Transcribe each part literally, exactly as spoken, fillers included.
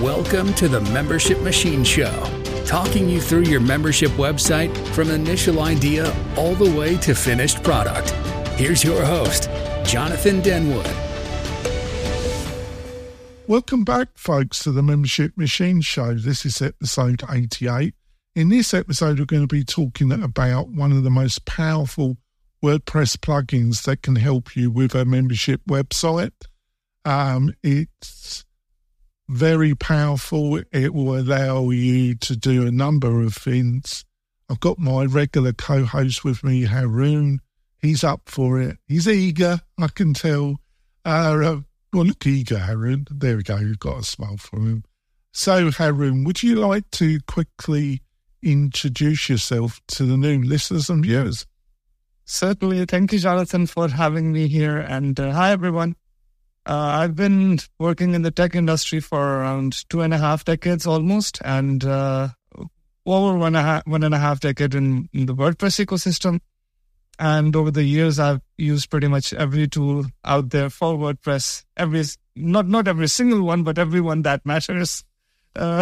Welcome to the Membership Machine Show, talking you through your membership website from initial idea all the way to finished product. Here's your host, Jonathan Denwood. Welcome back, folks, to the Membership Machine Show. This is episode eighty-eight. In this episode, we're going to be talking about one of the most powerful WordPress plugins that can help you with a membership website. Um, it's very powerful. It will allow you to do a number of things. I've got my regular co-host with me, Haroon. He's up for it. He's eager, I can tell. Uh, uh, well, look eager, Haroon. There we go. You've got a smile from him. So, Haroon, would you like to quickly introduce yourself to the new listeners and viewers? Certainly. Thank you, Jonathan, for having me here. And uh, hi, everyone. Uh, I've been working in the tech industry for around two and a half decades almost, and uh, over one and, a half, one and a half decade in, in the WordPress ecosystem. And over the years, I've used pretty much every tool out there for WordPress. Every not not every single one, but every one that matters. Uh,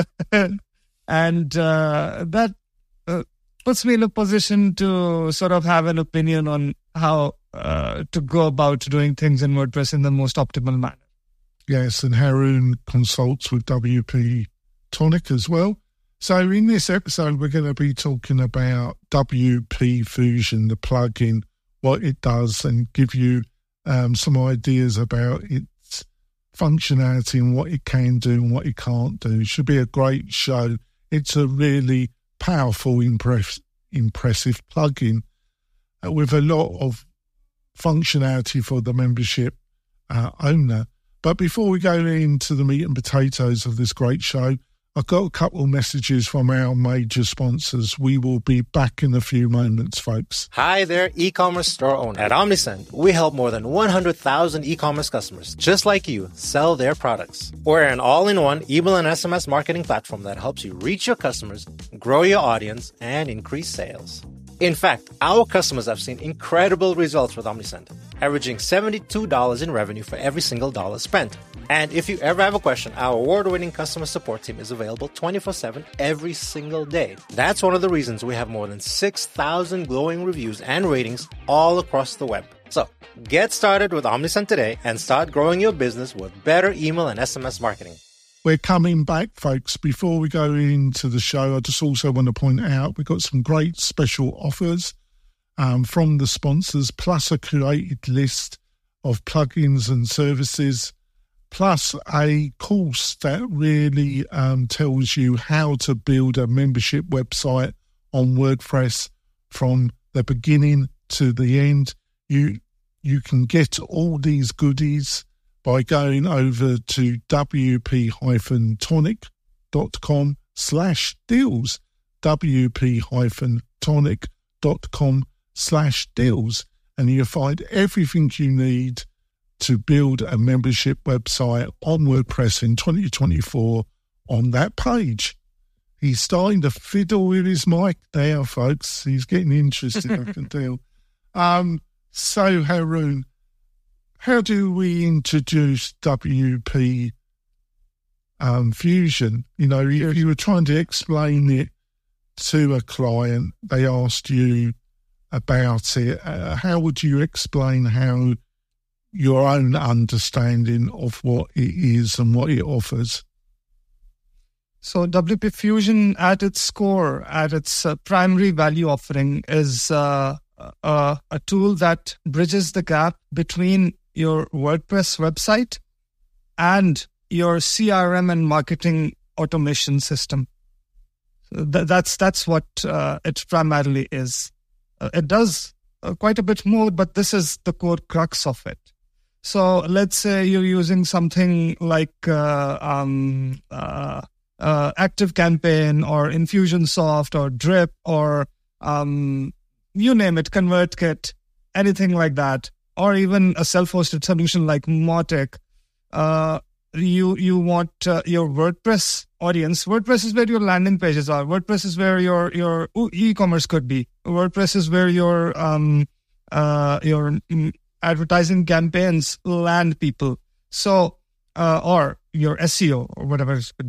and uh, that uh, puts me in a position to sort of have an opinion on how Uh, to go about doing things in WordPress in the most optimal manner. Yes, and Haroon consults with W P Tonic as well. So in this episode, we're going to be talking about W P Fusion, the plugin, what it does, and give you um, some ideas about its functionality and what it can do and what it can't do. It should be a great show. It's a really powerful, impress- impressive plugin uh, with a lot of functionality for the membership uh, owner. But before we go into the meat and potatoes of this great show, I've got a couple of messages from our major sponsors. We will be back in a few moments, folks. Hi there, e-commerce store owner. At Omnisend, we help more than one hundred thousand e-commerce customers, just like you, sell their products. We're an all-in-one email and S M S marketing platform that helps you reach your customers, grow your audience, and increase sales. In fact, our customers have seen incredible results with Omnisend, averaging seventy-two dollars in revenue for every single dollar spent. And if you ever have a question, our award-winning customer support team is available twenty-four seven every single day. That's one of the reasons we have more than six thousand glowing reviews and ratings all across the web. So, get started with Omnisend today and start growing your business with better email and S M S marketing. We're coming back, folks. Before we go into the show, I just also want to point out we've got some great special offers um, from the sponsors, plus a curated list of plugins and services, plus a course that really um, tells you how to build a membership website on WordPress from the beginning to the end. You, you can get all these goodies by going over to wp-tonic.com slash deals, wp-tonic.com slash deals, and you'll find everything you need to build a membership website on WordPress in twenty twenty-four on that page. He's starting to fiddle with his mic there, folks. He's getting interested, I can tell. Um, so, Haroon, how do we introduce W P um, Fusion? You know, if you were trying to explain it to a client, they asked you about it. Uh, how would you explain how your own understanding of what it is and what it offers? So W P Fusion at its core, at its uh, primary value offering is uh, uh, a tool that bridges the gap between your WordPress website and your C R M and marketing automation system. So th- that's that's what uh, it primarily is. Uh, it does uh, quite a bit more, but this is the core crux of it. So let's say you're using something like uh, um, uh, uh, ActiveCampaign or Infusionsoft or Drip or um, you name it, ConvertKit, anything like that, or even a self-hosted solution like Mautic. Uh, you you want uh, your WordPress audience. WordPress is where your landing pages are. WordPress is where your your e-commerce could be. WordPress is where your um uh your advertising campaigns land people. So uh, or your S E O or whatever it could be.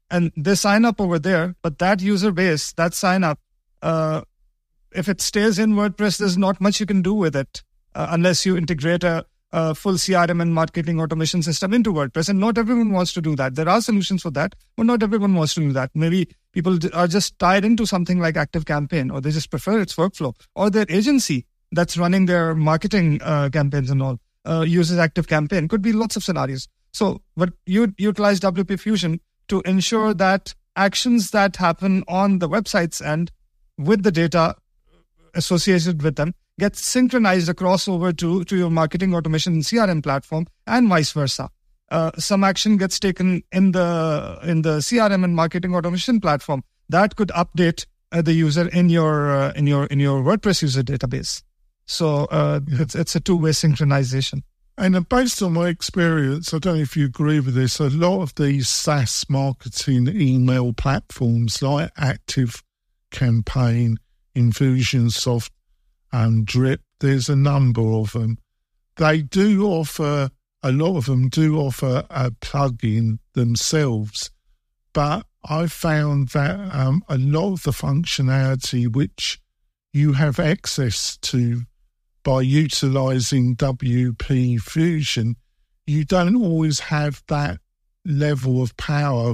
and they sign up over there. But that user base, that sign up, uh, if it stays in WordPress, there's not much you can do with it uh, unless you integrate a, a full C R M and marketing automation system into WordPress. And not everyone wants to do that. There are solutions for that, but not everyone wants to do that. Maybe people are just tied into something like ActiveCampaign, or they just prefer its workflow, or their agency that's running their marketing uh, campaigns and all uh, uses ActiveCampaign. Could be lots of scenarios. So, but you utilize W P Fusion to ensure that actions that happen on the websites and with the data associated with them get synchronized across over to, to your marketing automation and C R M platform, and vice versa. Uh, some action gets taken in the in the C R M and marketing automation platform that could update uh, the user in your uh, in your in your WordPress user database. So uh, yeah. it's it's a two-way synchronization. And based on my experience, I don't know if you agree with this, a lot of these SaaS marketing email platforms like ActiveCampaign, Infusionsoft, and Drip, there's a number of them. They do offer, a lot of them do offer a plugin themselves, but I found that um, a lot of the functionality which you have access to by utilizing W P Fusion, you don't always have that level of power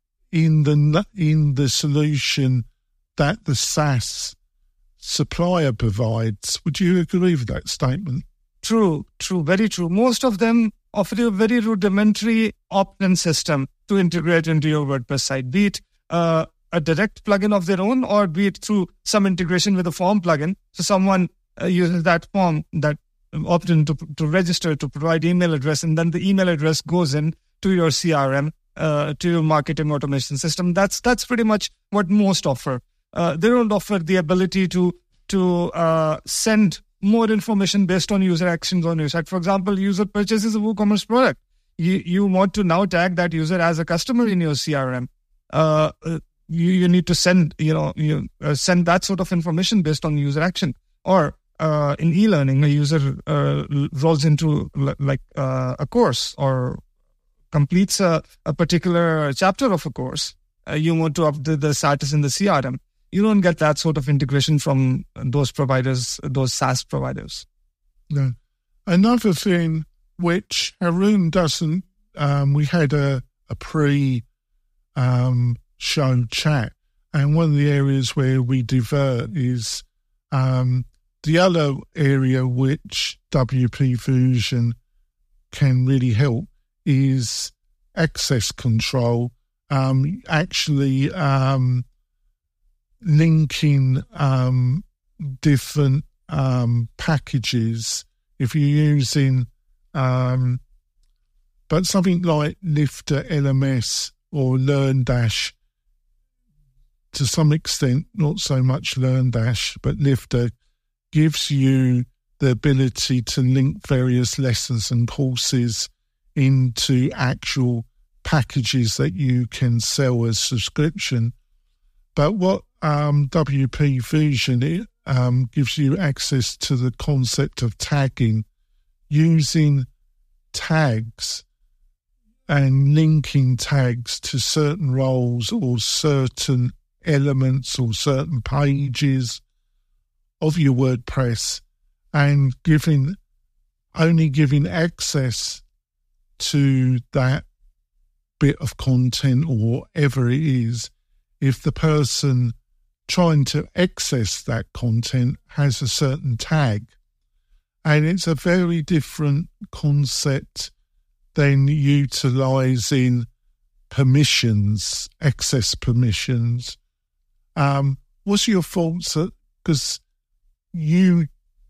in the in the solution that the SaaS supplier provides. Would you agree with that statement? True, true, very true. Most of them offer a very rudimentary opt-in system to integrate into your WordPress site, be it uh, a direct plugin of their own, or be it through some integration with a form plugin. So someone uh, uses that form, that opt-in to, to register, to provide email address, and then the email address goes in to your C R M, uh, to your marketing automation system. That's that's pretty much what most offer. Uh, they don't offer the ability to to uh, send more information based on user actions on your site. For example, user purchases a WooCommerce product. You you want to now tag that user as a customer in your C R M. Uh, you you need to send you know you uh, send that sort of information based on user action. Or uh, in e-learning, a user uh, rolls into l- like uh, a course or completes a, a particular chapter of a course. Uh, you want to update the status in the C R M. You don't get that sort of integration from those providers, those SaaS providers. No. Another thing which Haroon doesn't, um, we had a, a pre um, show chat, and one of the areas where we divert is um, the other area which W P Fusion can really help is access control. Um, actually, um, linking um, different um, packages. If you're using, um, but something like Lifter L M S or LearnDash, to some extent, not so much LearnDash, but Lifter gives you the ability to link various lessons and courses into actual packages that you can sell as subscription. But what um, W P Fusion it, um, gives you access to the concept of tagging, using tags and linking tags to certain roles or certain elements or certain pages of your WordPress, and giving only giving access to that bit of content or whatever it is if the person trying to access that content has a certain tag. And it's a very different concept than utilising permissions, access permissions. Um, what's your thoughts? Because you,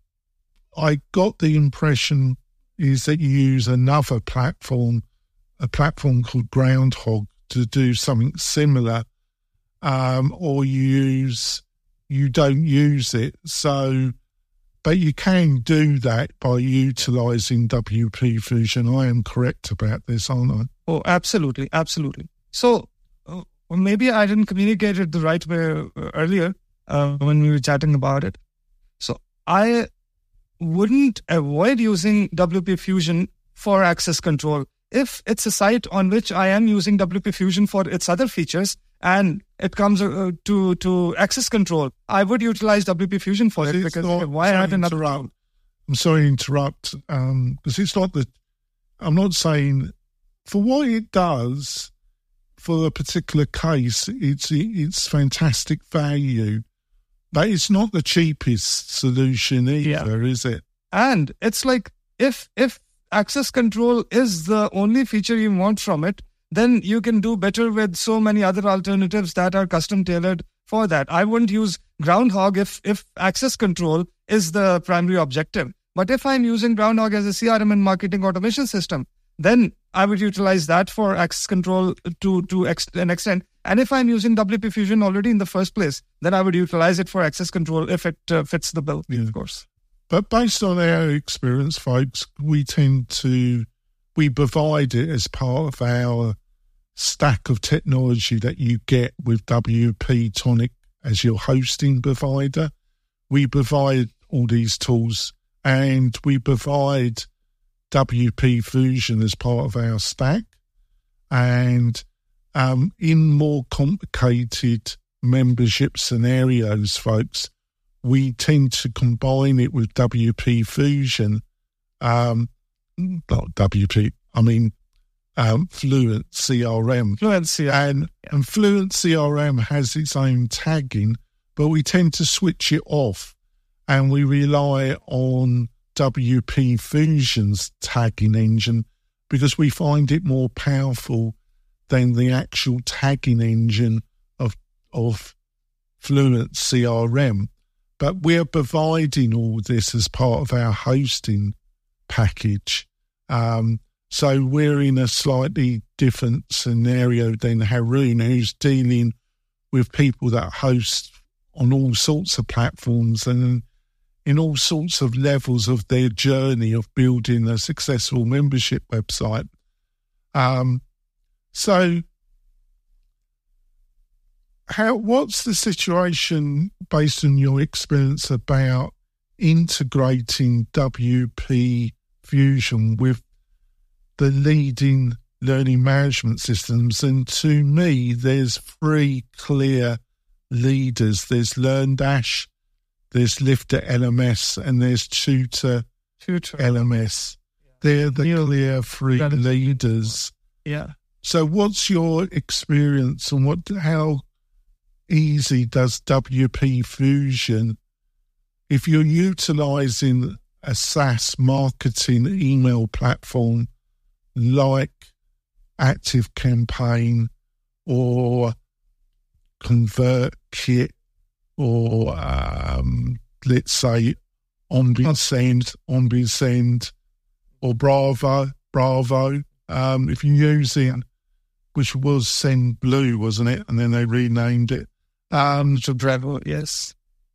I got the impression is that you use another platform, a platform called Groundhog, to do something similar, um, or you use, you don't use it. So, but you can do that by utilising W P Fusion. I am correct about this, aren't I? Oh, absolutely, absolutely. So uh, maybe I didn't communicate it the right way earlier uh, when we were chatting about it. So I wouldn't avoid using W P Fusion for access control if it's a site on which I am using W P Fusion for its other features and it comes uh, to, to access control, I would utilize W P Fusion for but it because not, why add another? Interrupt. I'm sorry to interrupt, um, because it's not that I'm not saying for what it does for a particular case, it's it's fantastic value, but it's not the cheapest solution either, yeah. is it? And it's like if if access control is the only feature you want from it, then you can do better with so many other alternatives that are custom tailored for that. I wouldn't use Groundhog if if access control is the primary objective. But if I'm using Groundhog as a C R M and marketing automation system, then I would utilize that for access control to, to ex- an extent. And if I'm using W P Fusion already in the first place, then I would utilize it for access control if it uh, fits the bill, yeah. of course. But based on our experience, folks, we tend to, we provide it as part of our stack of technology that you get with W P Tonic as your hosting provider. We provide all these tools and we provide W P Fusion as part of our stack. And um, in more complicated membership scenarios, folks, we tend to combine it with W P Fusion, um, not W P, I mean um, Fluent C R M. Fluent C R M. And, yeah. and Fluent C R M has its own tagging, but we tend to switch it off and we rely on W P Fusion's tagging engine because we find it more powerful than the actual tagging engine of of Fluent C R M. But we're providing all this as part of our hosting package. Um, so we're in a slightly different scenario than Haroon, who's dealing with people that host on all sorts of platforms and in all sorts of levels of their journey of building a successful membership website. Um, so how, what's the situation based on your experience about integrating W P Fusion with the leading learning management systems? And to me, there's three clear leaders. There's LearnDash, there's Lifter L M S, and there's Tutor, Tutor. L M S. Yeah. They're the Neil, clear three leaders. Yeah. So what's your experience and what? how easy does W P Fusion, if you're utilising a SaaS marketing email platform like ActiveCampaign or ConvertKit or um, let's say OmniSend, OmniSend or Bravo, Bravo, um, if you're using, which was SendBlue, wasn't it? And then they renamed it. Um, to Bravo, yes.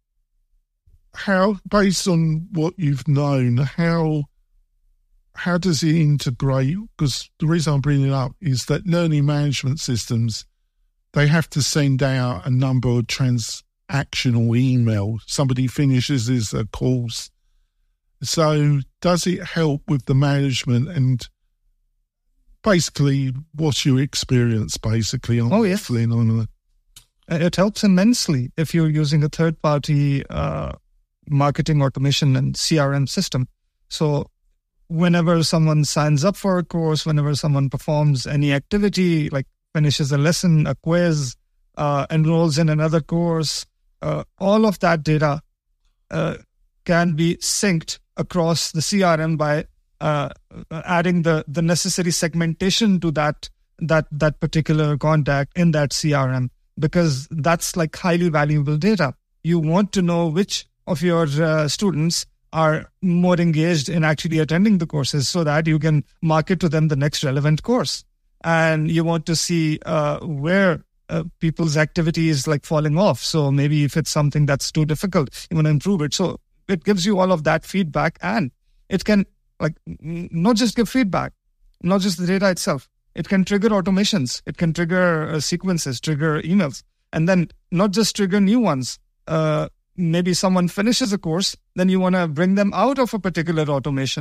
How, based on what you've known, how how does it integrate? Because the reason I'm bringing it up is that learning management systems, they have to send out a number of transactional emails. Somebody finishes a course. So does it help with the management and basically what's your experience basically on oh, yes. on the It helps immensely if you're using a third-party uh, marketing automation and C R M system. So whenever someone signs up for a course, whenever someone performs any activity, like finishes a lesson, a quiz, uh, enrolls in another course, uh, all of that data uh, can be synced across the C R M by uh, adding the, the necessary segmentation to that, that, that particular contact in that C R M. Because that's like highly valuable data. You want to know which of your uh, students are more engaged in actually attending the courses so that you can market to them the next relevant course. And you want to see uh, where uh, people's activity is like falling off. So maybe if it's something that's too difficult, you want to improve it. So it gives you all of that feedback, and it can like not just give feedback, not just the data itself. It can trigger automations. It can trigger uh, sequences, trigger emails, and then not just trigger new ones. Uh, maybe someone finishes a course, then you want to bring them out of a particular automation.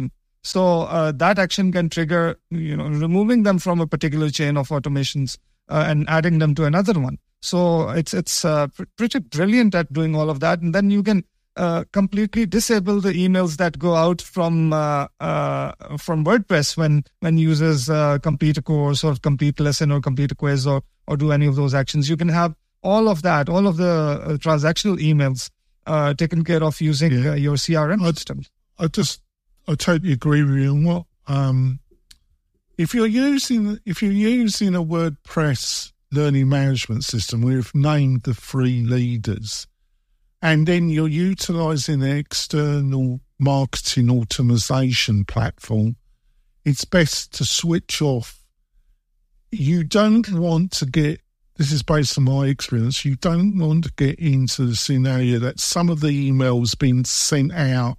So uh, that action can trigger, you know, removing them from a particular chain of automations uh, and adding them to another one. So it's it's uh, pr- pretty brilliant at doing all of that. And then you can uh, completely disable the emails that go out from uh, uh, from WordPress when when users uh, complete a course or complete a lesson or complete a quiz or or do any of those actions. You can have all of that, all of the uh, transactional emails uh, taken care of using yeah. uh, your C R M I, system. I just, I totally agree with you on what, um, if you're using, if you're using a WordPress learning management system, we've named the three leaders, and then you're utilizing an external marketing automation platform, it's best to switch off. You don't want to get, this is based on my experience, you don't want to get into the scenario that some of the emails being sent out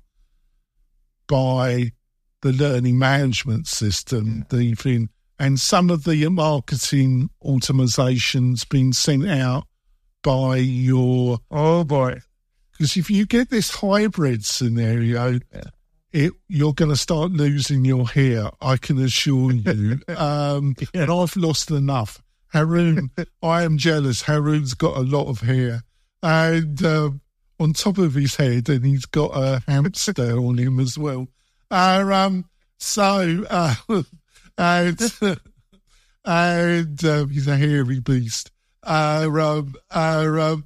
by the learning management system, the thing, and some of the marketing automations being sent out by your... Oh, boy. Because if you get this hybrid scenario, yeah. it, you're going to start losing your hair, I can assure you. um, yeah. And I've lost enough. Haroon, I am jealous. Haroon's got a lot of hair. And um, on top of his head, and he's got a hamster on him as well. Uh, um, so, uh, and, and um, he's a hairy beast. Uh, um, uh, um,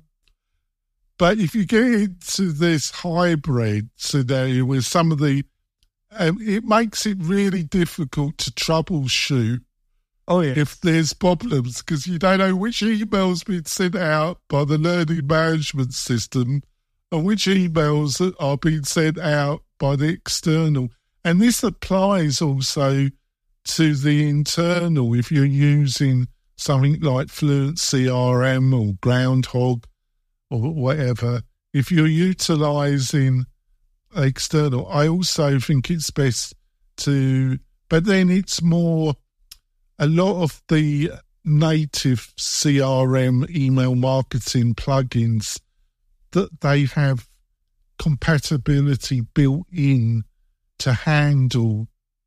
but if you get into this hybrid scenario where some of the, um, it makes it really difficult to troubleshoot. Oh, yeah. If there's problems, because you don't know which email's been sent out by the learning management system and which emails are being sent out by the external. And this applies also to the internal. If you're using something like Fluent C R M or Groundhog or whatever, if you're utilising external, I also think it's best to, but then it's more, a lot of the native C R M email marketing plugins, that they have compatibility built in to handle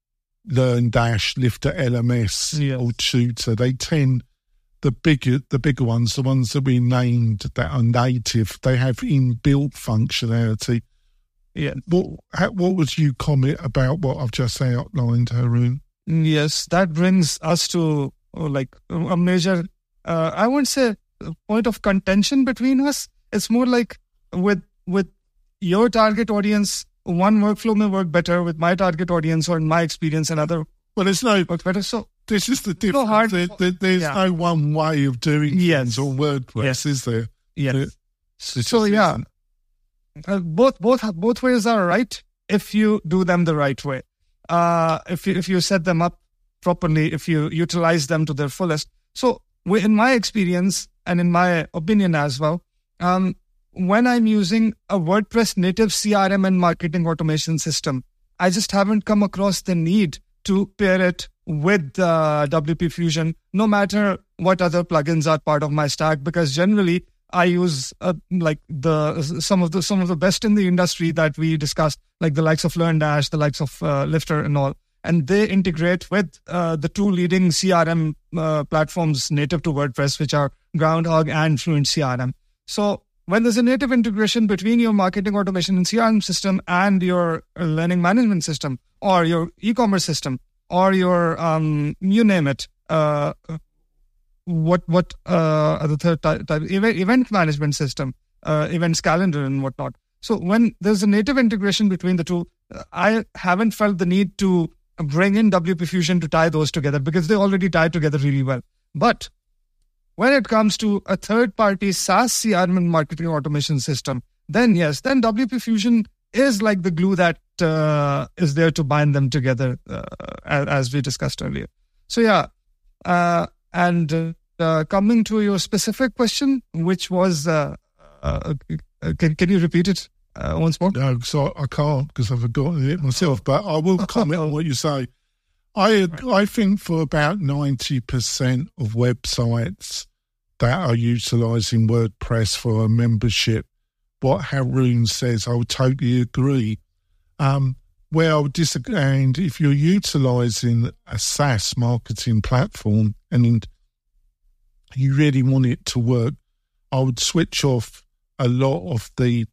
LearnDash, Lifter L M S, yes. or Tutor. They tend, the bigger the bigger ones, the ones that we named that are native, they have inbuilt functionality. Yeah. What, what would you comment about what I've just outlined, Haroon? Yes, that brings us to oh, like a major, uh, I wouldn't say a point of contention between us. It's more like with with your target audience, one workflow may work better with my target audience, or in my experience, another. Well, there's no work better. So this is the difference. No hard, there, there, there's yeah. no one way of doing yes. things on WordPress, yes. is there? Yes. It, so yeah, uh, both both both ways are right if you do them the right way. Uh, if you if you set them up properly, if you utilize them to their fullest. So, in my experience and in my opinion as well, um, when I'm using a WordPress native C R M and marketing automation system, I just haven't come across the need to pair it with uh, W P Fusion, no matter what other plugins are part of my stack, because generally I use uh, like the some of the some of the best in the industry that we discussed, like the likes of LearnDash, the likes of uh, Lifter, and all, and they integrate with uh, the two leading C R M uh, platforms native to WordPress, which are Groundhog and Fluent C R M. So when there's a native integration between your marketing automation and C R M system and your learning management system, or your e-commerce system, or your um, you name it. Uh, What what uh the third type, type event, event management system, uh, events calendar and whatnot. So when there's a native integration between the two, I haven't felt the need to bring in W P Fusion to tie those together, because they already tie together really well. But when it comes to a third-party SaaS C R M and marketing automation system, then yes, then W P Fusion is like the glue that uh, is there to bind them together, uh, as, as we discussed earlier. So yeah. Uh, And uh, coming to your specific question, which was, uh, uh, can can you repeat it uh, once more? No, so I can't, because I've forgotten it myself. But I will comment on what you say. I I think for about ninety percent of websites that are utilising WordPress for a membership, what Haroon says, I would totally agree. Um, where I would disagree, and if you're utilizing a SaaS marketing platform and you really want it to work, I would switch off a lot of the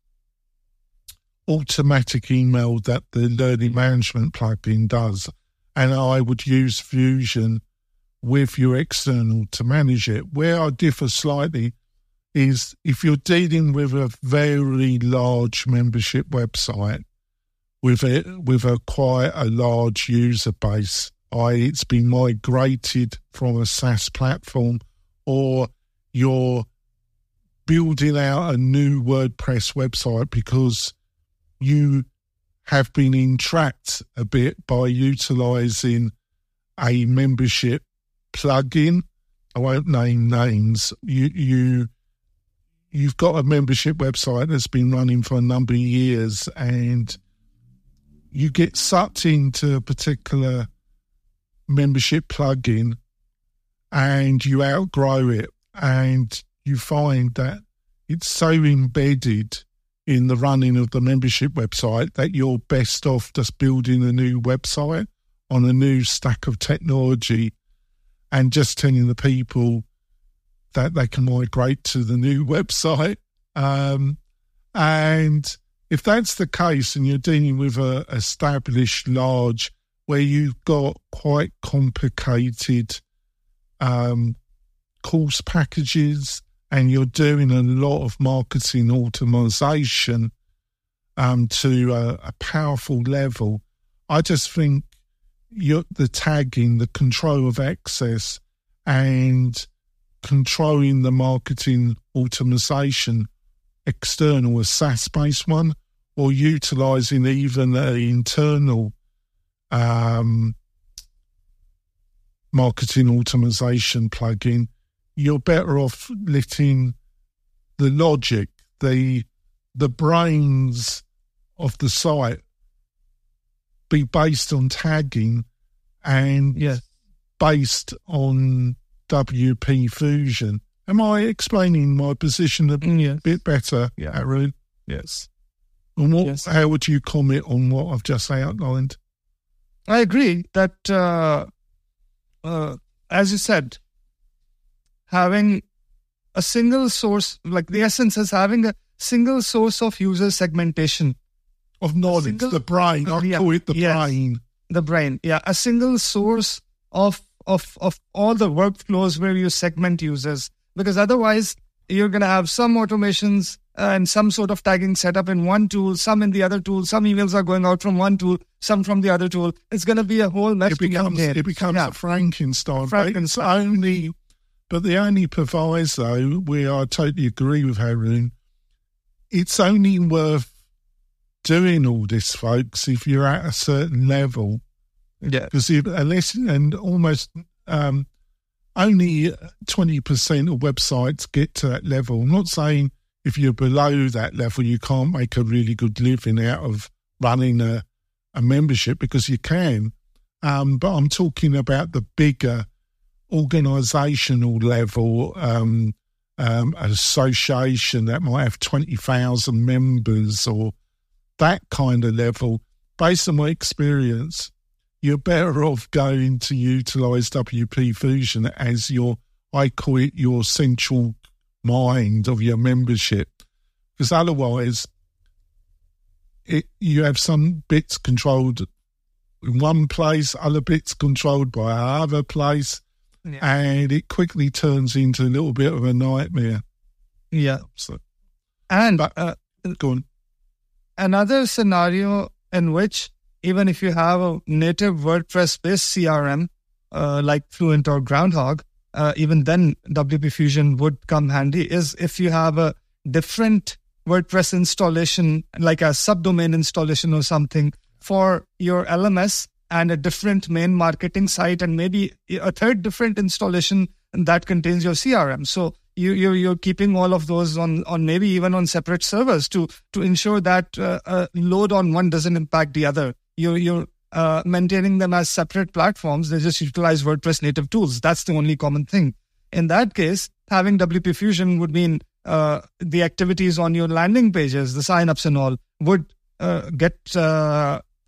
automatic email that the learning management plugin does, and I would use Fusion with your external to manage it. Where I differ slightly is if you're dealing with a very large membership website with it with a quite a large user base, that is it's been migrated from a SaaS platform, or you're building out a new WordPress website because you have been entrapped a bit by utilising a membership plugin. I won't name names. You, you, you've got a membership website that's been running for a number of years, and you get sucked into a particular membership plugin and you outgrow it, and you find that it's so embedded in the running of the membership website that you're best off just building a new website on a new stack of technology and just telling the people that they can migrate to the new website. Um, and if that's the case and you're dealing with a established large where you've got quite complicated um, course packages and you're doing a lot of marketing automation um, to a, a powerful level, I just think you're, the tagging, the control of access and controlling the marketing automation, external, a SaaS-based one, or utilising even an internal um, marketing automation plugin, you're better off letting the logic, the the brains of the site be based on tagging and yes. based on W P Fusion. Am I explaining my position a yes. bit better, yeah. Arun? Yes. And what, yes. how would you comment on what I've just outlined? I agree that, uh, uh, as you said, having a single source, like the essence is having a single source of user segmentation. Of knowledge, single, the brain. I yeah, call it the yes, brain. The brain, yeah. A single source of, of, of all the workflows where you segment users. Because otherwise, you're going to have some automations and some sort of tagging set up in one tool, some in the other tool, some emails are going out from one tool, some from the other tool. It's going to be a whole mess. It becomes, it becomes yeah. a Frankenstein. Frankenstein. It's only, but the only proviso, where I totally agree with Arun, it's only worth doing all this, folks, if you're at a certain level. Yeah. Because unless, and almost um, only twenty percent of websites get to that level. I'm not saying if you're below that level, you can't make a really good living out of running a, a membership, because you can. Um, but I'm talking about the bigger organisational level, um, um, an association that might have twenty thousand members or that kind of level. Based on my experience, you're better off going to utilise W P Fusion as your, I call it your central mind of your membership, because otherwise it, you have some bits controlled in one place, other bits controlled by another place, yeah. and it quickly turns into a little bit of a nightmare. Yeah. So, and but, uh, go on. Another scenario in which even if you have a native WordPress-based C R M uh, like Fluent or Groundhog, uh, even then W P Fusion would come handy, is if you have a different WordPress installation, like a subdomain installation or something for your L M S, and a different main marketing site, and maybe a third different installation that contains your C R M. So you, you're, you're keeping all of those on, on maybe even on separate servers to, to ensure that uh, uh, load on one doesn't impact the other. You're, you're uh, maintaining them as separate platforms. They just utilize WordPress native tools. That's the only common thing. In that case, having W P Fusion would mean uh, the activities on your landing pages, the signups and all, would uh, get uh,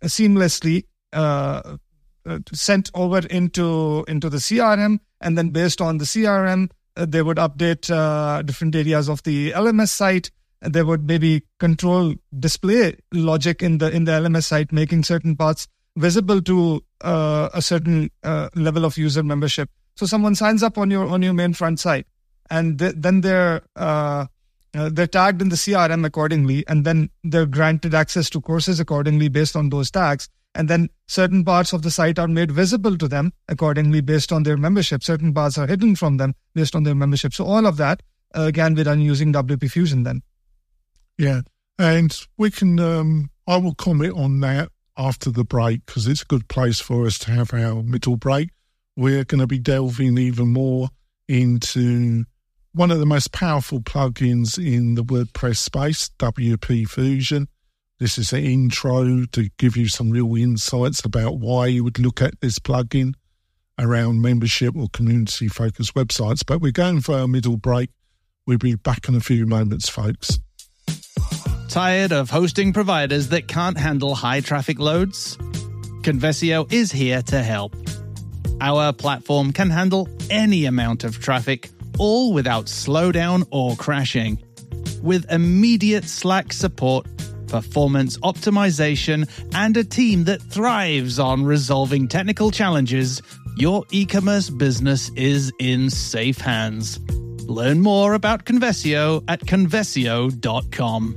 seamlessly uh, uh, sent over into, into the C R M. And then based on the C R M, uh, they would update uh, different areas of the L M S site. They would maybe control display logic in the in the L M S site, making certain parts visible to uh, a certain uh, level of user membership. So someone signs up on your on your main front site, and th- then they're uh, uh, they're tagged in the C R M accordingly, and then they're granted access to courses accordingly based on those tags. And then certain parts of the site are made visible to them accordingly based on their membership. Certain parts are hidden from them based on their membership. So all of that uh, can be done using W P Fusion then. Yeah, and we can, um, I will comment on that after the break because it's a good place for us to have our middle break. We're going to be delving even more into one of the most powerful plugins in the WordPress space, W P Fusion. This is an intro to give you some real insights about why you would look at this plugin around membership or community-focused websites. But we're going for our middle break. We'll be back in a few moments, folks. Tired of hosting providers that can't handle high traffic loads? Conversio is here to help. Our platform can handle any amount of traffic, all without slowdown or crashing. With immediate Slack support, performance optimization, and a team that thrives on resolving technical challenges, your e-commerce business is in safe hands. Learn more about Conversio at conversio dot com.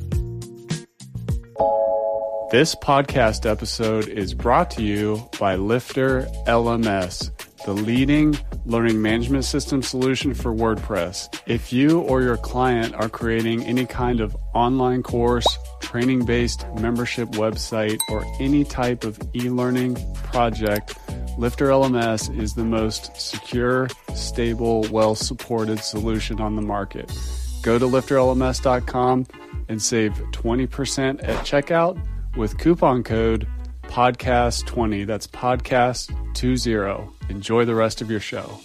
This podcast episode is brought to you by Lifter L M S, the leading learning management system solution for WordPress. If you or your client are creating any kind of online course, training-based membership website, or any type of e-learning project, Lifter L M S is the most secure, stable, well-supported solution on the market. Go to lifter L M S dot com and save twenty percent at checkout with coupon code podcast twenty. That's podcast twenty. Enjoy the rest of your show.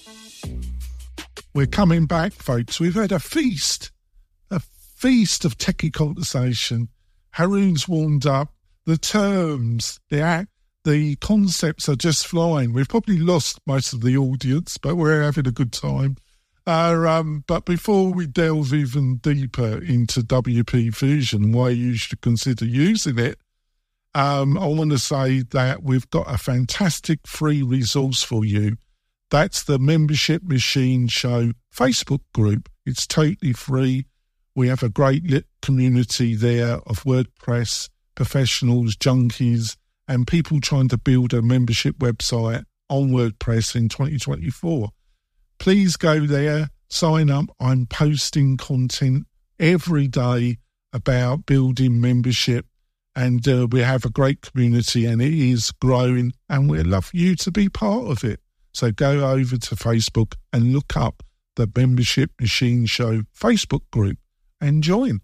We're coming back, folks. We've had a feast, a feast of techie conversation. Haroon's warmed up. The terms, the act, the concepts are just flying. We've probably lost most of the audience, but we're having a good time. Uh, um, but before we delve even deeper into W P Fusion, why you should consider using it, Um, I want to say that we've got a fantastic free resource for you. That's the Membership Machine Show Facebook group. It's totally free. We have a great lit community there of WordPress professionals, junkies, and people trying to build a membership website on WordPress in twenty twenty-four. Please go there, sign up. I'm posting content every day about building membership. And uh, we have a great community and it is growing and we'd love you to be part of it. So go over to Facebook and look up the Membership Machine Show Facebook group and join.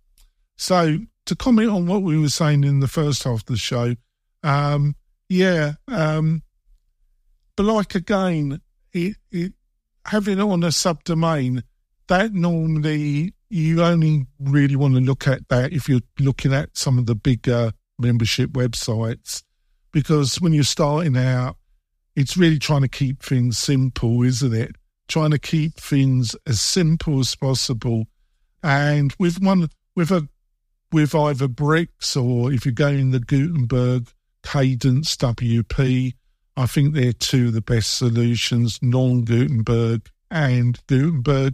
So to comment on what we were saying in the first half of the show, um, yeah, um, but like again, it, it, having it on a subdomain, that normally you only really want to look at that if you're looking at some of the bigger membership websites, because when you're starting out, it's really trying to keep things simple, isn't it? Trying to keep things as simple as possible. And with one, with a, with either Bricks or if you're going the Gutenberg, Cadence W P, I think they're two of the best solutions, non-Gutenberg and Gutenberg.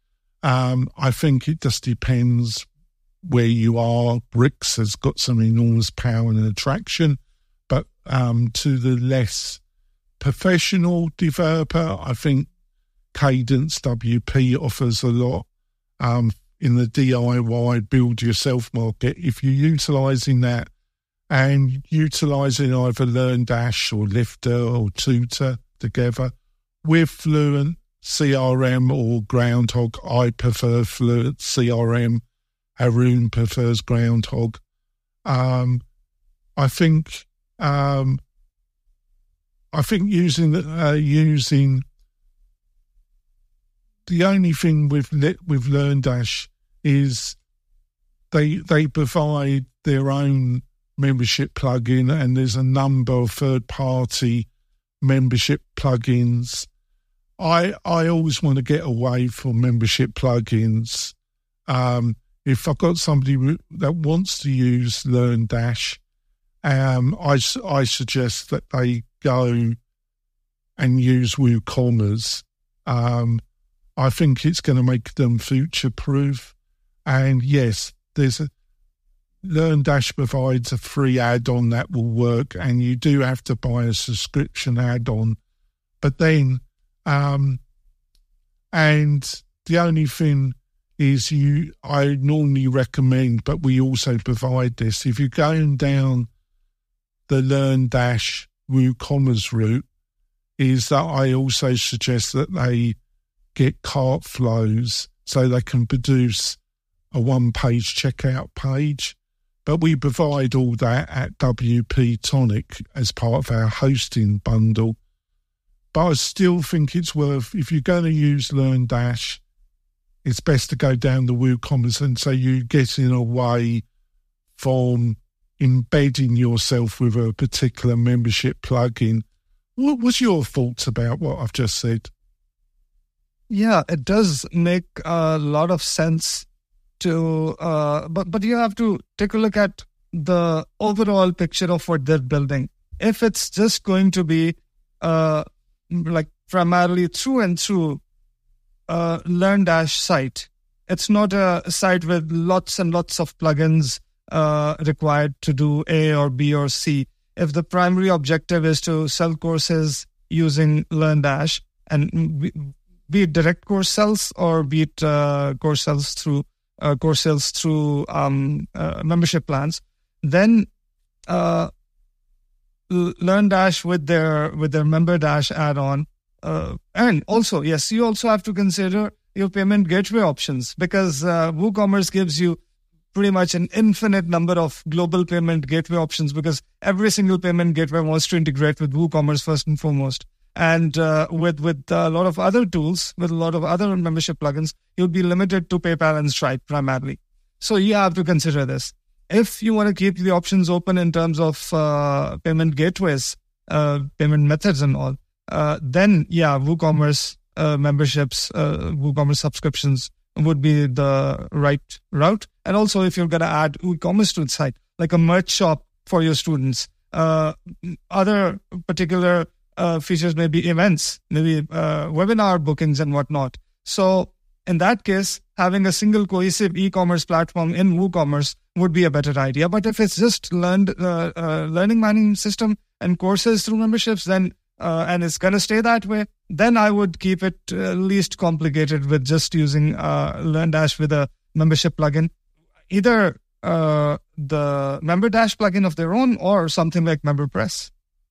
Um, I think it just depends where you are. Bricks has got some enormous power and attraction, but um, to the less professional developer, I think Cadence W P offers a lot um, in the D I Y build-yourself market. If you're utilising that and utilising either LearnDash or Lifter or Tutor together with Fluent C R M or Groundhog. I prefer Fluent C R M. Haroon prefers Groundhog. Um, I think um, I think using uh, using the only thing with with LearnDash is they they provide their own membership plugin, and there's a number of third-party membership plugins. I I always want to get away from membership plugins. Um, if I've got somebody that wants to use LearnDash, um, I, I suggest that they go and use WooCommerce. Um, I think it's going to make them future-proof. And yes, there's a LearnDash provides a free add-on that will work, and you do have to buy a subscription add-on. But then, um, and the only thing is you, I normally recommend, but we also provide this, if you're going down the LearnDash WooCommerce route, is that I also suggest that they get cart flows so they can produce a one-page checkout page. But we provide all that at W P Tonic as part of our hosting bundle. But I still think it's worth, if you're going to use LearnDash, it's best to go down the WooCommerce, and so you're getting away from embedding yourself with a particular membership plugin. What was your thoughts about what I've just said? Yeah, it does make a lot of sense. To uh, but but you have to take a look at the overall picture of what they're building. If it's just going to be uh, like primarily through and through a LearnDash site, it's not a site with lots and lots of plugins uh, required to do A or B or C. If the primary objective is to sell courses using LearnDash, and be, be it direct course sales or be it uh, course sales through Uh, course sales through um, uh, membership plans, then uh, LearnDash with their with their MemberDash add-on, uh, and also yes, you also have to consider your payment gateway options, because uh, WooCommerce gives you pretty much an infinite number of global payment gateway options, because every single payment gateway wants to integrate with WooCommerce first and foremost. And uh, with with a lot of other tools, with a lot of other membership plugins, you'll be limited to PayPal and Stripe primarily. So you have to consider this. If you want to keep the options open in terms of uh, payment gateways, uh, payment methods and all, uh, then yeah, WooCommerce uh, memberships, uh, WooCommerce subscriptions would be the right route. And also if you're going to add WooCommerce to the site, like a merch shop for your students, uh, other particular Uh, features may be events, maybe uh, webinar bookings and whatnot. So in that case, having a single cohesive e-commerce platform in WooCommerce would be a better idea. But if it's just learned uh, uh, learning management system and courses through memberships, then uh, and it's going to stay that way, then I would keep it uh, least complicated with just using uh, LearnDash with a membership plugin, either uh, the MemberDash plugin of their own or something like MemberPress.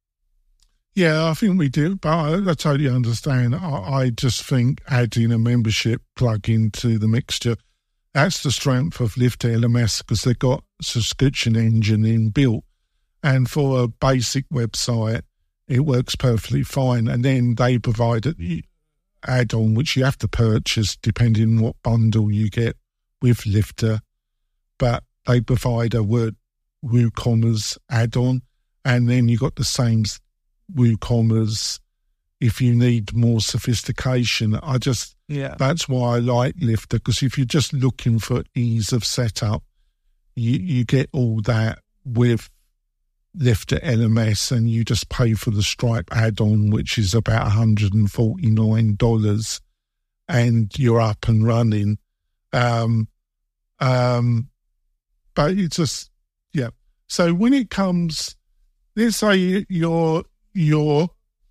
Yeah, I think we do, but I, I totally understand. I, I just think adding a membership plugin to the mixture, that's the strength of Lifter L M S, because they've got a subscription engine inbuilt. And for a basic website, it works perfectly fine. And then they provide an add-on, which you have to purchase depending on what bundle you get with Lifter. But they provide a Word WooCommerce add-on, and then you got the same WooCommerce if you need more sophistication. I just, yeah, that's why I like Lifter, because if you're just looking for ease of setup, you, you get all that with Lifter L M S, and you just pay for the Stripe add-on, which is about one hundred forty-nine dollars, and you're up and running. Um, um, but it's just, yeah. So when it comes, let's say you're Your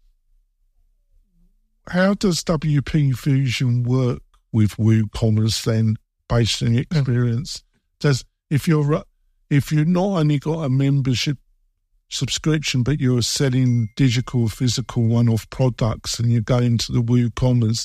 how does W P Fusion work with WooCommerce then, based on your experience? Does if you're if you're not only got a membership subscription, but you're selling digital, physical, one-off products, and you're going to the WooCommerce,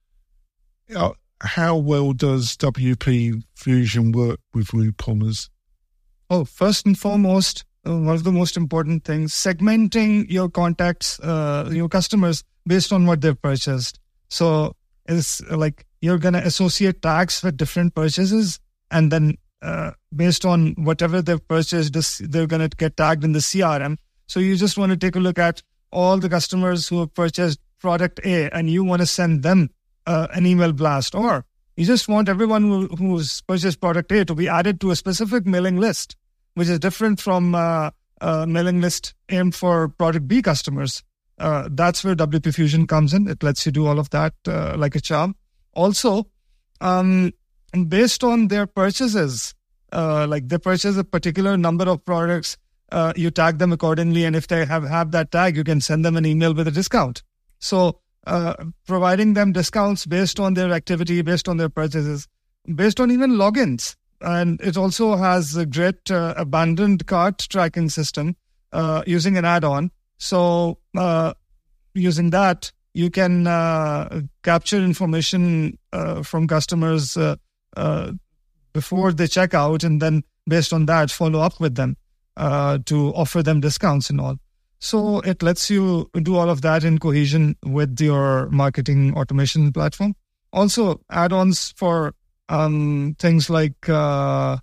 how well does W P Fusion work with WooCommerce? Oh, first and foremost, one of the most important things, segmenting your contacts, uh, your customers based on what they've purchased. So it's like you're going to associate tags with different purchases, and then uh, based on whatever they've purchased, they're going to get tagged in the C R M. So you just want to take a look at all the customers who have purchased product A, and you want to send them uh, an email blast, or you just want everyone who, who's purchased product A to be added to a specific mailing list, which is different from uh, a mailing list aimed for product B customers. Uh, that's where W P Fusion comes in. It lets you do all of that uh, like a charm. Also, um, based on their purchases, uh, like they purchase a particular number of products, uh, you tag them accordingly. And if they have, have that tag, you can send them an email with a discount. So uh, providing them discounts based on their activity, based on their purchases, based on even logins. And it also has a great uh, abandoned cart tracking system uh, using an add-on. So uh, using that, you can uh, capture information uh, from customers uh, uh, before they check out, and then based on that, follow up with them uh, to offer them discounts and all. So it lets you do all of that in cohesion with your marketing automation platform. Also, add-ons for um, things like uh,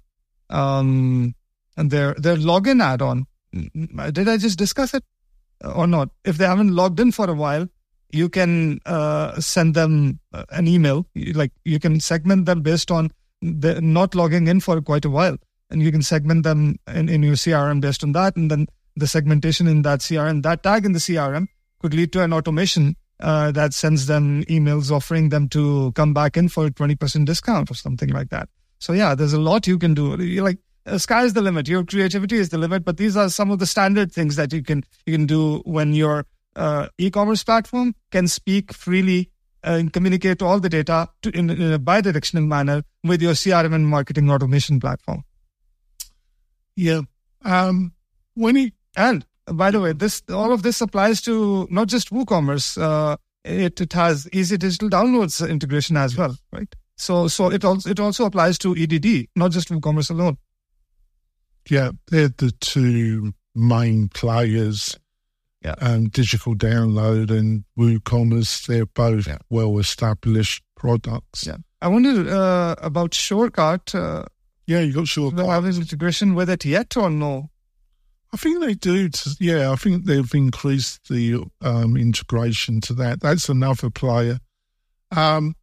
um, and their their login add-on. Did I just discuss it or not? If they haven't logged in for a while, you can uh, send them an email. Like you can segment them based on the not logging in for quite a while, and you can segment them in, in your C R M based on that. And then the segmentation in that C R M, that tag in the C R M could lead to an automation uh, that sends them emails offering them to come back in for a twenty percent discount or something like that. So yeah, there's a lot you can do. You're like, uh, sky's the limit. Your creativity is the limit. But these are some of the standard things that you can you can do when your uh, e-commerce platform can speak freely and communicate all the data to, in, in a bi-directional manner with your C R M and marketing automation platform. Yeah. Um, when it And by the way, this all of this applies to not just WooCommerce. Uh, it it has easy digital downloads integration as well, right? So so it also it also applies to E D D, not just WooCommerce alone. Yeah, they're the two main players. Yeah, um, Digital Download and WooCommerce. They're both yeah. well-established products. Yeah, I wondered uh, about Shorecart. Uh, yeah, you got Shorecart. Do they have integration with it yet or no? I think they do. To, yeah, I think they've increased the um, integration to that. That's another player. Um,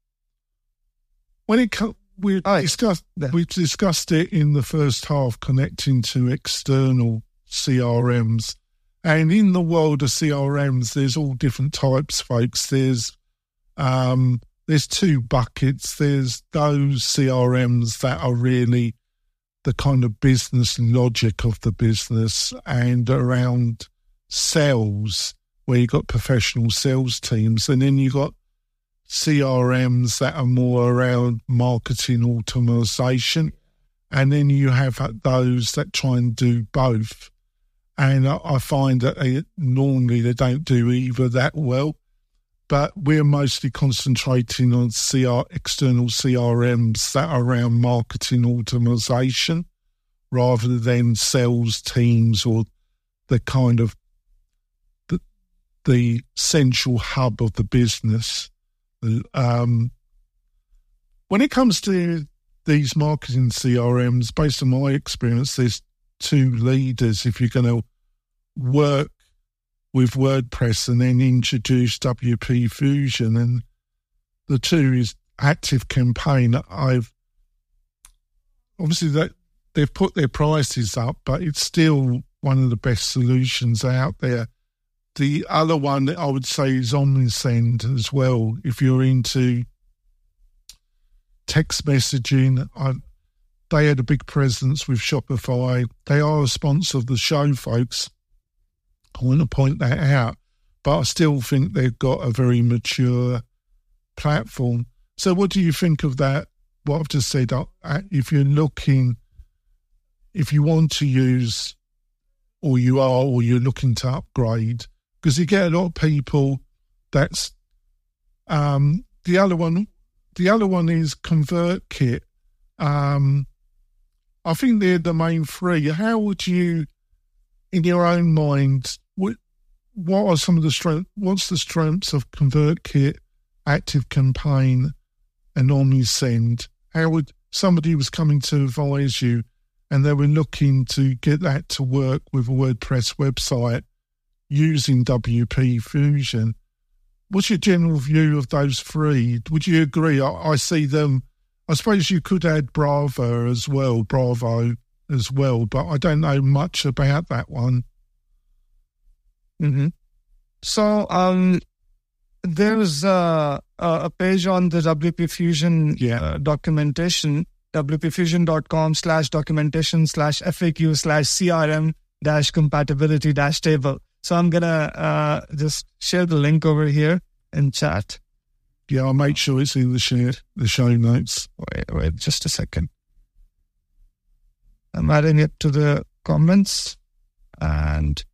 when it co- we oh, discussed yeah. we discussed it in the first half, connecting to external C R Ms, and in the world of C R Ms, there's all different types, folks. There's um, there's two buckets. There's those C R Ms that are really the kind of business logic of the business and around sales, where you've got professional sales teams. And then you've got C R Ms that are more around marketing automation. And then you have those that try and do both. And I find that they, normally they don't do either that well. But we're mostly concentrating on C R, external C R Ms that are around marketing automation rather than sales teams or the kind of the, the central hub of the business. Um, when it comes to these marketing C R Ms, based on my experience, there's two leaders. If you're going to work with WordPress and then introduce W P Fusion, and the two is ActiveCampaign. I've obviously that they've put their prices up, but it's still one of the best solutions out there. The other one that I would say is Omnisend as well. If you're into text messaging, I, they had a big presence with Shopify. They are a sponsor of the show, folks. I want to point that out, but I still think they've got a very mature platform. So what do you think of that? What I've just said, if you're looking, if you want to use, or you are, or you're looking to upgrade, because you get a lot of people that's, um, the other one, the other one is ConvertKit. Um, I think they're the main three. How would you, in your own mind, what, what are some of the strengths, what's the strengths of ConvertKit, ActiveCampaign, and Omnisend? How would somebody was coming to advise you and they were looking to get that to work with a WordPress website using W P Fusion, what's your general view of those three? Would you agree? I, I see them, I suppose you could add Bravo as well, Bravo as well, but I don't know much about that one. Mm-hmm. So um, there's uh, a page on the W P Fusion yeah. uh, documentation, wpfusion.com slash documentation slash FAQ slash CRM dash compatibility dash table. So I'm going to uh, just share the link over here in chat. Yeah, I'll make sure it's in the share, the show notes. Wait, wait, just a second. I'm adding it to the comments and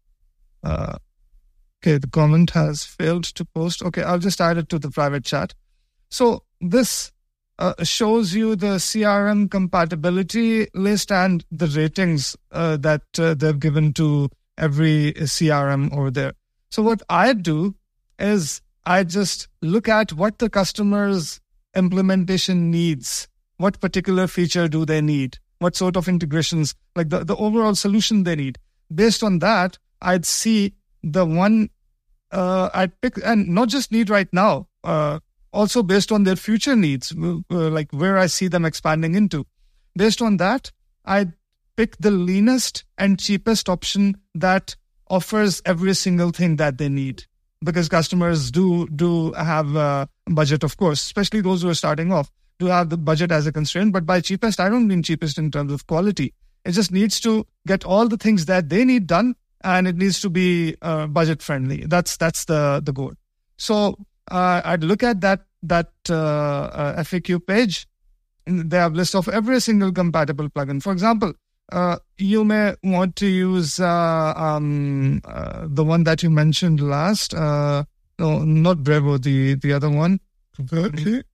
uh, okay, the comment has failed to post. Okay, I'll just add it to the private chat. So this uh, shows you the C R M compatibility list and the ratings uh, that uh, they've given to every C R M over there. So what I do is I just look at what the customer's implementation needs. What particular feature do they need? What sort of integrations, like the, the overall solution they need. Based on that, I'd see the one uh, I'd pick, and not just need right now, uh, also based on their future needs, uh, like where I see them expanding into. Based on that, I'd pick the leanest and cheapest option that offers every single thing that they need. Because customers do do have a budget, of course, especially those who are starting off, do have the budget as a constraint. But by cheapest, I don't mean cheapest in terms of quality. It just needs to get all the things that they need done, and it needs to be uh, budget friendly. That's that's the, the goal. So uh, I'd look at that, that uh, uh, F A Q page. They have a list of every single compatible plugin. For example, Uh, you may want to use uh, um, uh, the one that you mentioned last. Uh, no, not Brevo, the, the other one. ConvertKit?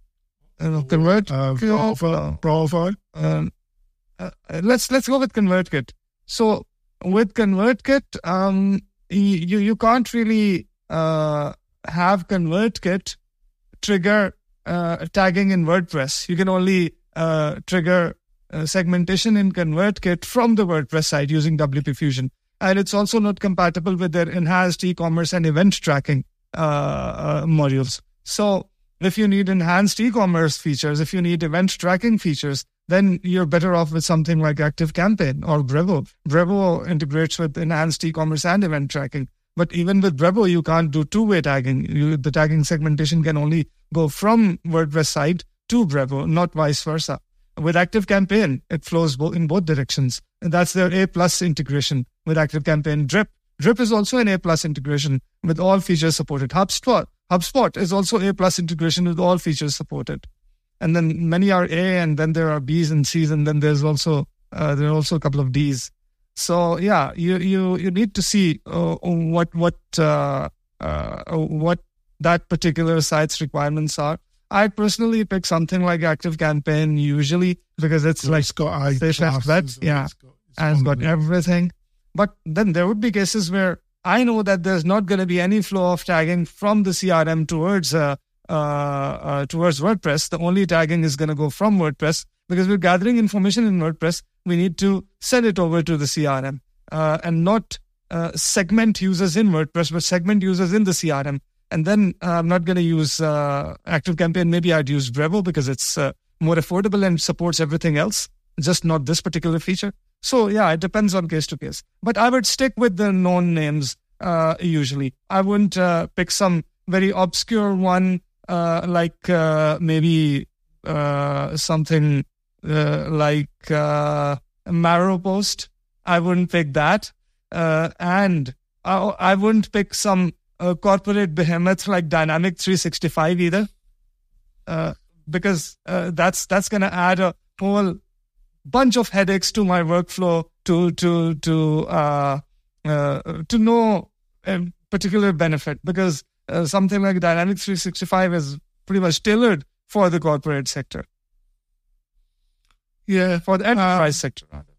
Uh, Convert. Uh, Bravo. Bravo. Um, uh, let's let's go with ConvertKit. So with ConvertKit, um, you you can't really uh, have ConvertKit trigger uh, tagging in WordPress. You can only uh, trigger Uh, segmentation in ConvertKit from the WordPress side using W P Fusion. And it's also not compatible with their enhanced e-commerce and event tracking uh, uh, modules. So if you need enhanced e-commerce features, if you need event tracking features, then you're better off with something like ActiveCampaign or Brevo. Brevo integrates with enhanced e-commerce and event tracking. But even with Brevo, you can't do two-way tagging. You, the tagging segmentation can only go from WordPress side to Brevo, not vice versa. With ActiveCampaign, it flows both in both directions. And that's their A plus integration with ActiveCampaign. Drip. Drip is also an A plus integration with all features supported. HubSpot. HubSpot is also A plus integration with all features supported. And then many are A, and then there are B's and C's, and then there's also uh, there are also a couple of D's. So yeah, you you you need to see uh, what what uh, uh, what that particular site's requirements are. I personally pick something like ActiveCampaign usually because it's well, like it's got a safe bet, yeah, it's got, it's and it's got everything. But then there would be cases where I know that there's not going to be any flow of tagging from the C R M towards uh, uh, uh, towards WordPress. The only tagging is going to go from WordPress because we're gathering information in WordPress. We need to send it over to the C R M uh, and not uh, segment users in WordPress, but segment users in the C R M. And then uh, I'm not going to use uh, ActiveCampaign. Maybe I'd use Brevo because it's uh, more affordable and supports everything else, just not this particular feature. So yeah, it depends on case to case. But I would stick with the known names uh, usually. I wouldn't uh, pick some very obscure one uh, like uh, maybe uh, something uh, like uh, Marrowpost. I wouldn't pick that. Uh, and I, I wouldn't pick some a corporate behemoth like Dynamic three sixty-five either, uh, because uh, that's that's going to add a whole bunch of headaches to my workflow to to to uh, uh, to no uh, particular benefit. Because uh, something like Dynamic three sixty-five is pretty much tailored for the corporate sector, yeah, for the enterprise um, sector rather.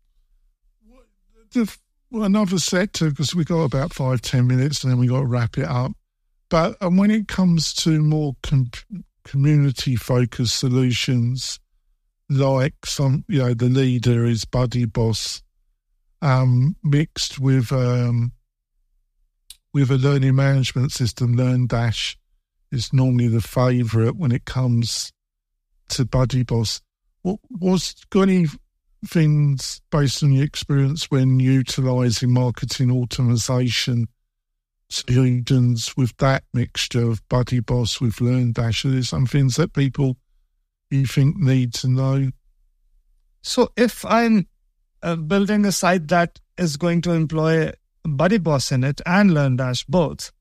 The, Well, another sector, because we got about five, ten minutes and then we got to wrap it up. But um, when it comes to more com- community-focused solutions, like some, you know, the leader is BuddyBoss, um, mixed with um, with a learning management system. LearnDash is normally the favourite when it comes to BuddyBoss. What was got any things based on your experience when utilising marketing automation solutions with that mixture of BuddyBoss with LearnDash? Are there some things that people you think need to know? So if I'm uh, building a site that is going to employ BuddyBoss in it and LearnDash both,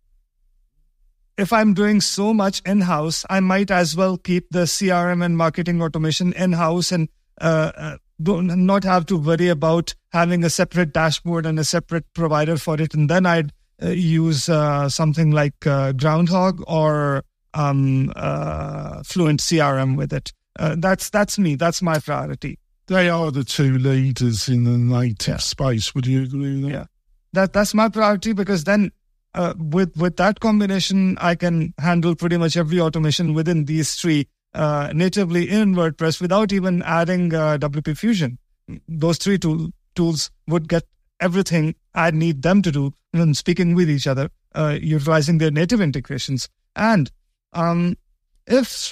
if I'm doing so much in-house, I might as well keep the C R M and marketing automation in-house and uh, uh, don't not have to worry about having a separate dashboard and a separate provider for it. And then I'd uh, use uh, something like uh, Groundhog or um, uh, Fluent C R M with it. Uh, that's that's me. That's my priority. They are the two leaders in the native Yeah. space. Would you agree with that? Yeah, that that's my priority, because then uh, with with that combination, I can handle pretty much every automation within these three uh, natively in WordPress without even adding uh, W P Fusion. Those three tool, tools would get everything I need them to do, and speaking with each other, uh, utilizing their native integrations. And um, if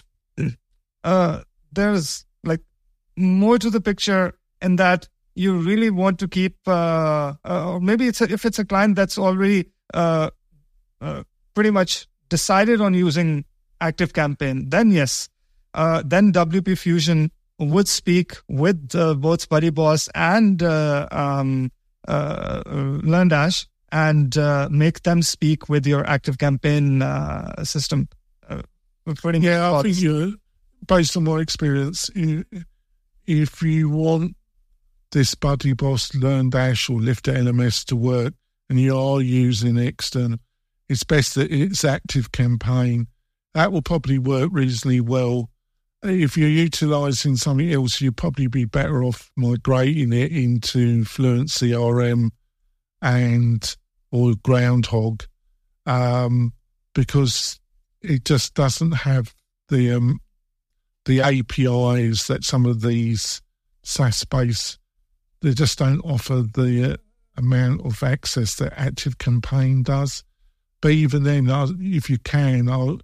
uh, there's like more to the picture in that you really want to keep, uh, uh, or maybe it's a, if it's a client that's already uh, uh, pretty much decided on using ActiveCampaign, then yes, uh, then W P Fusion would speak with uh, both BuddyBoss and uh, um, uh, LearnDash and uh, make them speak with your ActiveCampaign uh, system. Uh, putting Yeah, I thoughts. think you, based on my experience, you, if you want this BuddyBoss, LearnDash, or Lifter L M S to work, and you are using external, it's best that it's ActiveCampaign. That will probably work reasonably well. If you're utilising something else, you'd probably be better off migrating it into Fluent C R M and or Groundhog, um, because it just doesn't have the um, the A P Is that some of these SaaS-based, they just don't offer the uh, amount of access that ActiveCampaign does. But even then, I'll, if you can, I'll,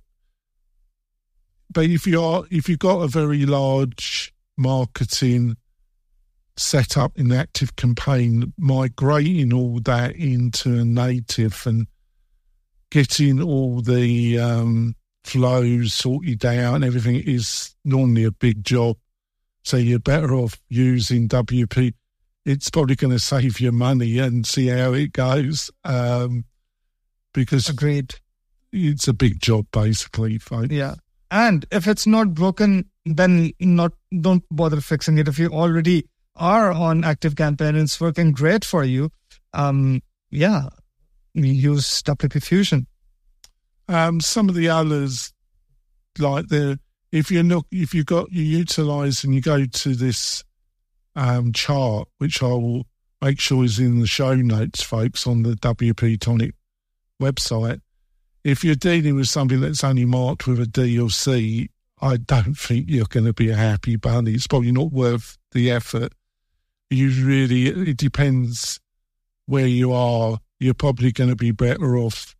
but if you are, if you've got a very large marketing setup in ActiveCampaign, migrating all that into a native and getting all the um, flows sorted out and everything is normally a big job. So you're better off using W P. It's probably going to save you money and see how it goes, um, because Agreed. it's a big job basically. Folks. Yeah. And if it's not broken, then not don't bother fixing it. If you already are on ActiveCampaign and it's working great for you, um, yeah, you use W P Fusion. Um, some of the others, like the if you look, if you got you utilise and you go to this um, chart, which I will make sure is in the show notes, folks, on the W P Tonic website. If you're dealing with something that's only marked with a D or C, I don't think you're going to be a happy bunny. It's probably not worth the effort. You really, it depends where you are. You're probably going to be better off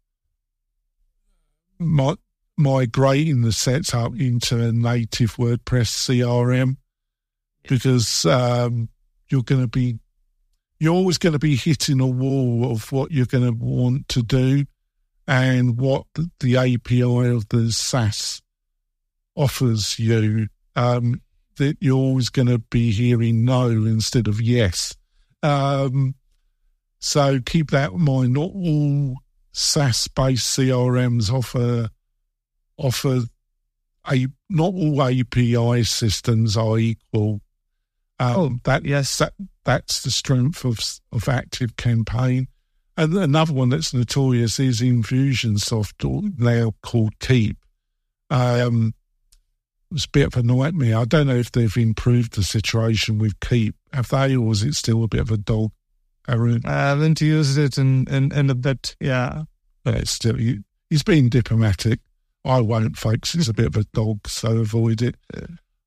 mi- migrating the setup into a native WordPress C R M, because um, you're going to be, you're always going to be hitting a wall of what you're going to want to do and what the, the A P I of the SaaS offers you. Um, that you're always going to be hearing no instead of yes. Um, so keep that in mind. Not all SaaS-based C R Ms offer offer a not all A P I systems are equal. Um, Oh, that yes. that that's the strength of of ActiveCampaign. And another one that's notorious is Infusionsoft, or now called Keep. Um, it's a bit of a nightmare. I don't know if they've improved the situation with Keep. Have they, or is it still a bit of a dog? Arun? I haven't used it in, in, in a bit. Yeah. But it's still, he, he's being diplomatic. I won't, folks. It's a bit of a dog, so avoid it.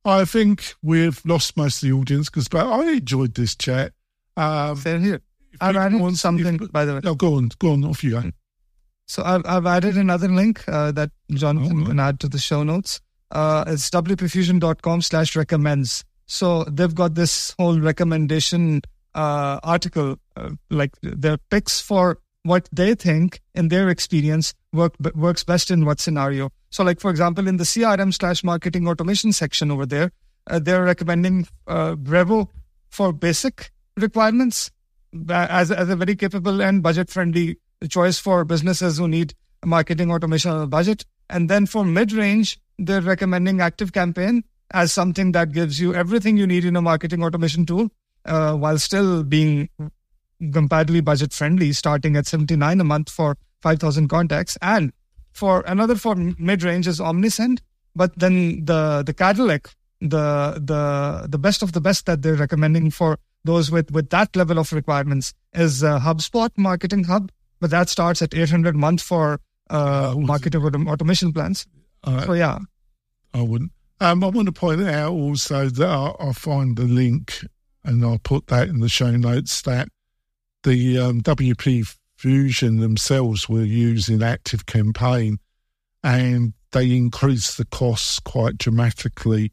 I think we've lost most of the audience because I enjoyed this chat. Um, Same here. I've added something, if, by the way. Oh, go on, go on, off you go. So I've, I've added another link uh, that Jonathan oh, can add to the show notes. Uh, it's wpfusion.com slash recommends. So they've got this whole recommendation uh, article, uh, like their picks for what they think, in their experience, work, works best in what scenario. So like, for example, in the C R M slash marketing automation section over there, uh, they're recommending uh, Brevo for basic requirements as, as a very capable and budget-friendly choice for businesses who need marketing automation on a budget. And then for mid-range, they're recommending ActiveCampaign as something that gives you everything you need in a marketing automation tool uh, while still being comparatively budget-friendly, starting at seventy-nine dollars a month for five thousand contacts. And for another for mid-range is Omnisend. But then the the Cadillac, the the the best of the best that they're recommending for those with, with that level of requirements is uh, HubSpot Marketing Hub. But that starts at eight hundred dollars a month for uh, uh, marketing autom- automation plans. Uh, so, yeah. I wouldn't. Um, I want to point out also that I'll, I'll find the link and I'll put that in the show notes that the um, W P Fusion themselves were using ActiveCampaign and they increased the costs quite dramatically.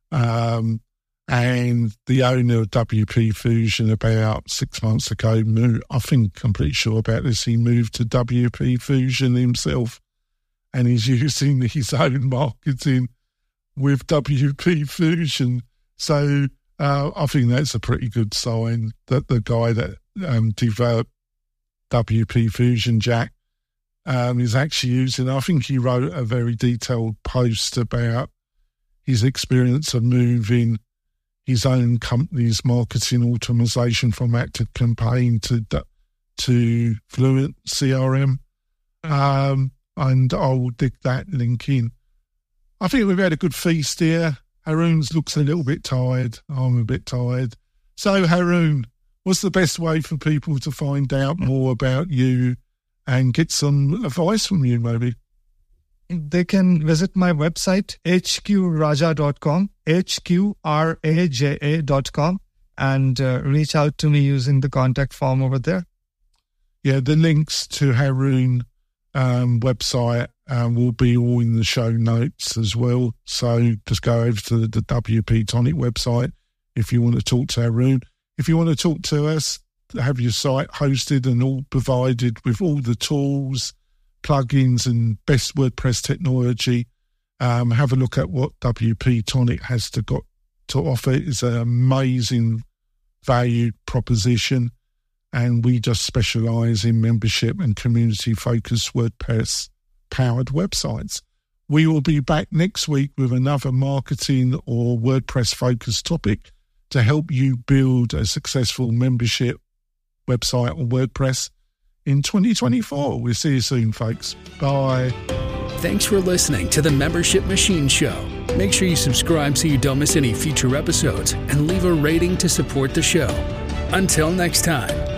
Um, and the owner of W P Fusion about six months ago, moved, I think I'm pretty sure about this, he moved to W P Fusion himself and he's using his own marketing with W P Fusion. So uh, I think that's a pretty good sign that the guy that um, developed W P Fusion, Jack, um, is actually using, I think he wrote a very detailed post about his experience of moving his own company's marketing automation from ActiveCampaign to to Fluent C R M. Um, and I will dig that link in. I think we've had a good feast here. Haroon looks a little bit tired. I'm a bit tired. So, Haroon, what's the best way for people to find out more about you and get some advice from you, maybe? They can visit my website, h q raja dot com, H Q R A J A dot com, and uh, reach out to me using the contact form over there. Yeah, the links to Haroon um, website um, will be all in the show notes as well. So just go over to the, the W P Tonic website if you want to talk to Haroon. If you want to talk to us, have your site hosted and all provided with all the tools, plugins and best WordPress technology, um, have a look at what W P Tonic has to got to offer. It's an amazing value proposition, and we just specialise in membership and community-focused WordPress-powered websites. We will be back next week with another marketing or WordPress-focused topic to help you build a successful membership website on WordPress in twenty twenty-four. We'll see you soon, folks. Bye. Thanks for listening to the Membership Machine Show. Make sure you subscribe so you don't miss any future episodes and leave a rating to support the show. Until next time.